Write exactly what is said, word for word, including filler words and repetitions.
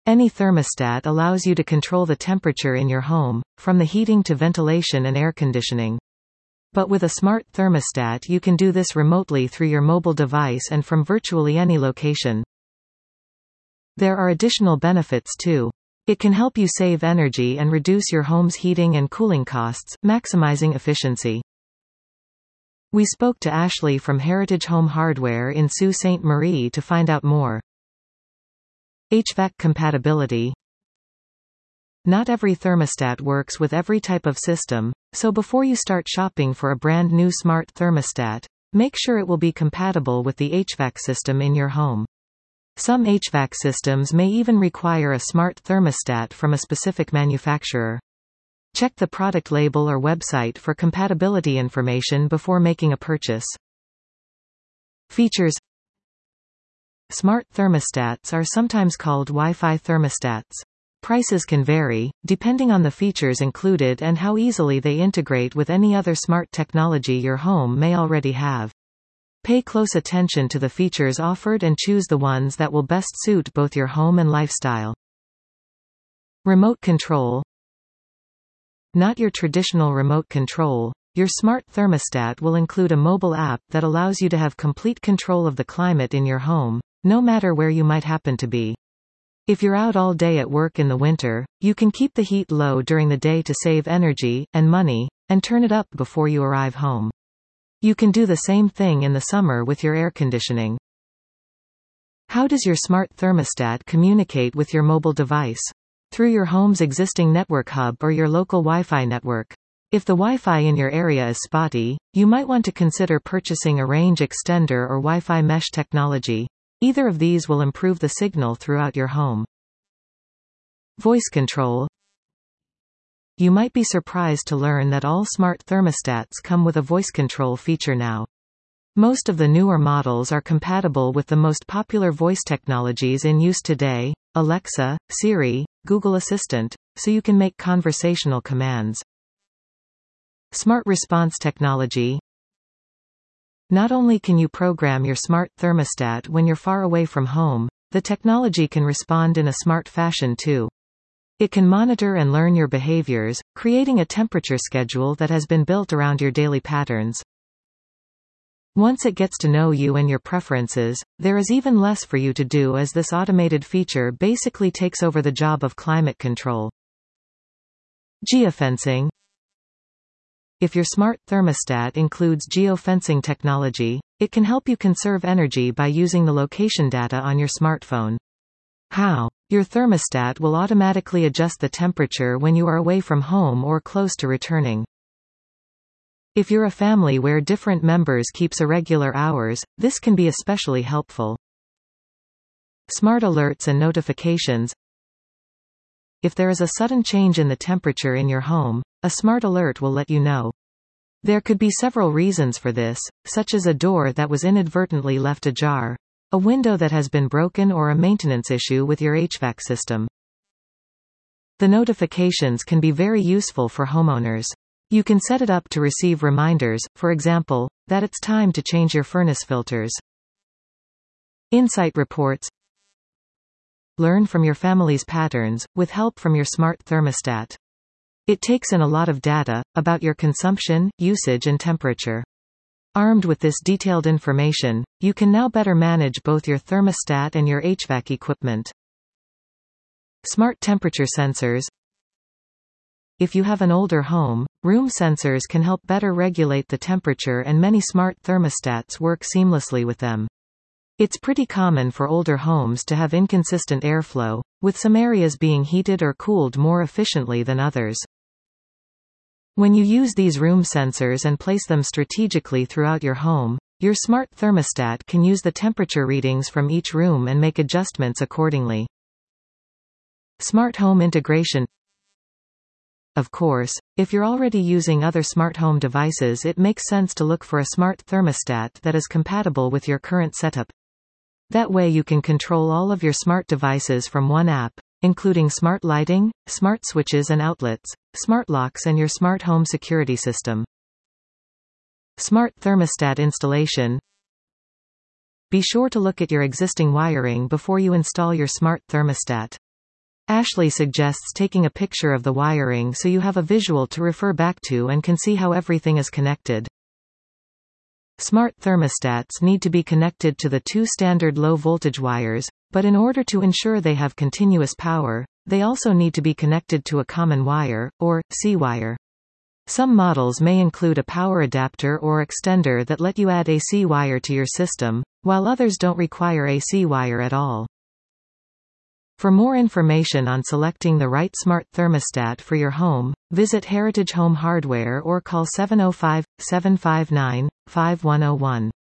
Any thermostat allows you to control the temperature in your home, from the heating to ventilation and air conditioning. But with a smart thermostat you can do this remotely through your mobile device and from virtually any location. There are additional benefits too. It can help you save energy and reduce your home's heating and cooling costs, maximizing efficiency. We spoke to Ashley from Heritage Home Hardware in Sault Ste. Marie to find out more. H V A C compatibility. Not every thermostat works with every type of system, so before you start shopping for a brand new smart thermostat, make sure it will be compatible with the H V A C system in your home. Some H V A C systems may even require a smart thermostat from a specific manufacturer. Check the product label or website for compatibility information before making a purchase. Features. Smart thermostats are sometimes called Wi-Fi thermostats. Prices can vary, depending on the features included and how easily they integrate with any other smart technology your home may already have. Pay close attention to the features offered and choose the ones that will best suit both your home and lifestyle. Remote control. Not your traditional remote control. Your smart thermostat will include a mobile app that allows you to have complete control of the climate in your home, no matter where you might happen to be. If you're out all day at work in the winter, you can keep the heat low during the day to save energy and money, and turn it up before you arrive home. You can do the same thing in the summer with your air conditioning. How does your smart thermostat communicate with your mobile device? Through your home's existing network hub or your local Wi-Fi network. If the Wi-Fi in your area is spotty, you might want to consider purchasing a range extender or Wi-Fi mesh technology. Either of these will improve the signal throughout your home. Voice control. You might be surprised to learn that all smart thermostats come with a voice control feature now. Most of the newer models are compatible with the most popular voice technologies in use today, Alexa, Siri, Google Assistant, so you can make conversational commands. Smart response technology. Not only can you program your smart thermostat when you're far away from home, the technology can respond in a smart fashion too. It can monitor and learn your behaviors, creating a temperature schedule that has been built around your daily patterns. Once it gets to know you and your preferences, there is even less for you to do, as this automated feature basically takes over the job of climate control. Geofencing. If your smart thermostat includes geofencing technology, it can help you conserve energy by using the location data on your smartphone. How? Your thermostat will automatically adjust the temperature when you are away from home or close to returning. If you're a family where different members keeps irregular hours, this can be especially helpful. Smart alerts and notifications. If there is a sudden change in the temperature in your home, a smart alert will let you know. There could be several reasons for this, such as a door that was inadvertently left ajar, a window that has been broken, or a maintenance issue with your H V A C system. The notifications can be very useful for homeowners. You can set it up to receive reminders, for example, that it's time to change your furnace filters. Insight reports. Learn from your family's patterns, with help from your smart thermostat. It takes in a lot of data, about your consumption, usage and temperature. Armed with this detailed information, you can now better manage both your thermostat and your H V A C equipment. Smart temperature sensors. If you have an older home, room sensors can help better regulate the temperature, and many smart thermostats work seamlessly with them. It's pretty common for older homes to have inconsistent airflow, with some areas being heated or cooled more efficiently than others. When you use these room sensors and place them strategically throughout your home, your smart thermostat can use the temperature readings from each room and make adjustments accordingly. Smart home integration. Of course, if you're already using other smart home devices, it makes sense to look for a smart thermostat that is compatible with your current setup. That way you can control all of your smart devices from one app, including smart lighting, smart switches and outlets, smart locks and your smart home security system. Smart thermostat installation. Be sure to look at your existing wiring before you install your smart thermostat. Ashley suggests taking a picture of the wiring so you have a visual to refer back to and can see how everything is connected. Smart thermostats need to be connected to the two standard low-voltage wires, but in order to ensure they have continuous power, they also need to be connected to a common wire, or C-wire. Some models may include a power adapter or extender that let you add A C wire to your system, while others don't require A C wire at all. For more information on selecting the right smart thermostat for your home, visit Heritage Home Hardware or call seven oh five, seven five nine, five one oh one.